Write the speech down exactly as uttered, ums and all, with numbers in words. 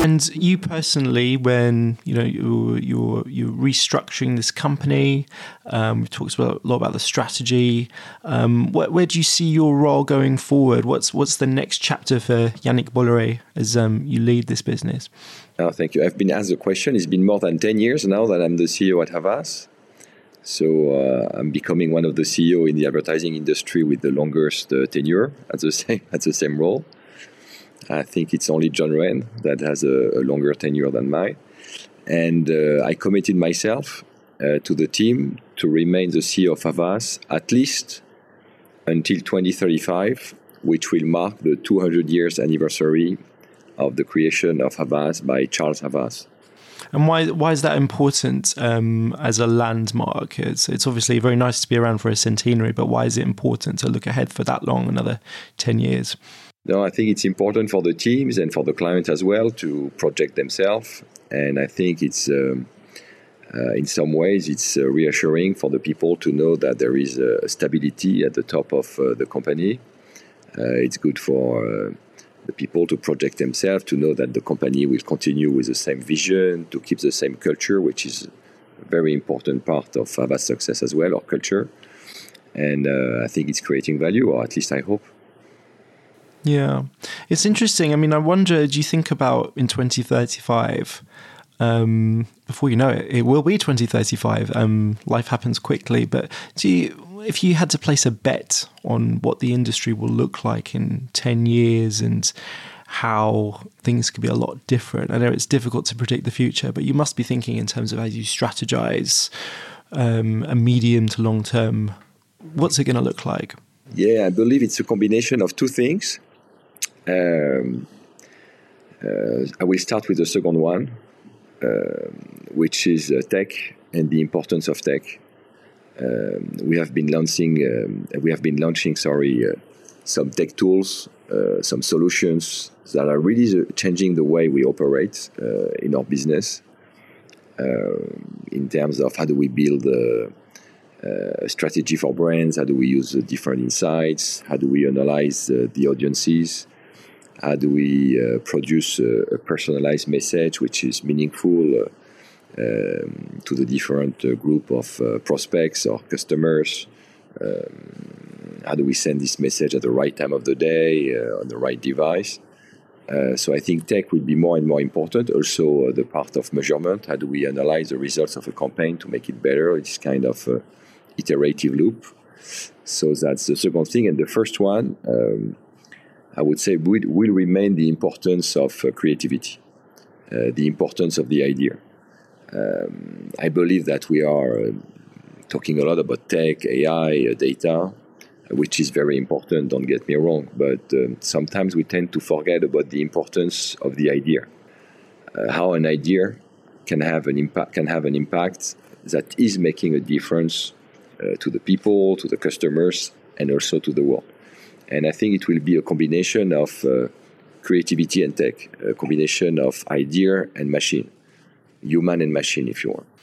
And you personally, when you know you're you're, you're restructuring this company, um, we talked about, a lot about the strategy. Um, where, where do you see your role going forward? What's what's the next chapter for Yannick Bolloré as um, you lead this business? Oh, thank you. I've been asked the question. It's been more than ten years now that I'm the C E O at Havas. So uh, I'm becoming one of the C E O in the advertising industry with the longest uh, tenure at the same at the same role. I think it's only John Wren that has a, a longer tenure than mine. And uh, I committed myself uh, to the team to remain the C E O of Havas at least until twenty thirty-five, which will mark the two hundred years anniversary of the creation of Havas by Charles Havas. And why why is that important um, as a landmark? It's, it's obviously very nice to be around for a centenary, but why is it important to look ahead for that long, another ten years? No, I think it's important for the teams and for the clients as well to project themselves. And I think it's, um, uh, in some ways, it's uh, reassuring for the people to know that there is a stability at the top of uh, the company. Uh, it's good for uh, the people to project themselves, to know that the company will continue with the same vision, to keep the same culture, which is a very important part of Havas success as well, our culture. And uh, I think it's creating value, or at least I hope. Yeah, it's interesting. I mean, I wonder, do you think about in twenty thirty-five, um, before you know it, it will be twenty thirty-five. Um, life happens quickly, but do you, if you had to place a bet on what the industry will look like in ten years and how things could be a lot different? I know it's difficult to predict the future, but you must be thinking in terms of as you strategize um, a medium to long term, what's it going to look like? Yeah, I believe it's a combination of two things. Um, uh, I will start with the second one, uh, which is uh, tech and the importance of tech. Um, we have been launching, um, we have been launching, sorry, uh, some tech tools, uh, some solutions that are really changing the way we operate uh, in our business. Uh, in terms of how do we build a, a strategy for brands, how do we use uh, different insights, how do we analyze uh, the audiences. How do we uh, produce a, a personalized message which is meaningful uh, um, to the different uh, group of uh, prospects or customers? Um, how do we send this message at the right time of the day, uh, on the right device? Uh, so I think tech will be more and more important. Also, uh, the part of measurement. How do we analyze the results of a campaign to make it better? It's kind of an iterative loop. So that's the second thing. And the first one, um, I would say, will, will remain the importance of uh, creativity, uh, the importance of the idea. Um, I believe that we are uh, talking a lot about tech, A I, uh, data, which is very important, don't get me wrong, but um, sometimes we tend to forget about the importance of the idea, uh, how an idea can have an impact, can have an impact that is making a difference uh, to the people, to the customers, and also to the world. And I think it will be a combination of uh, creativity and tech, a combination of idea and machine, human and machine, if you want.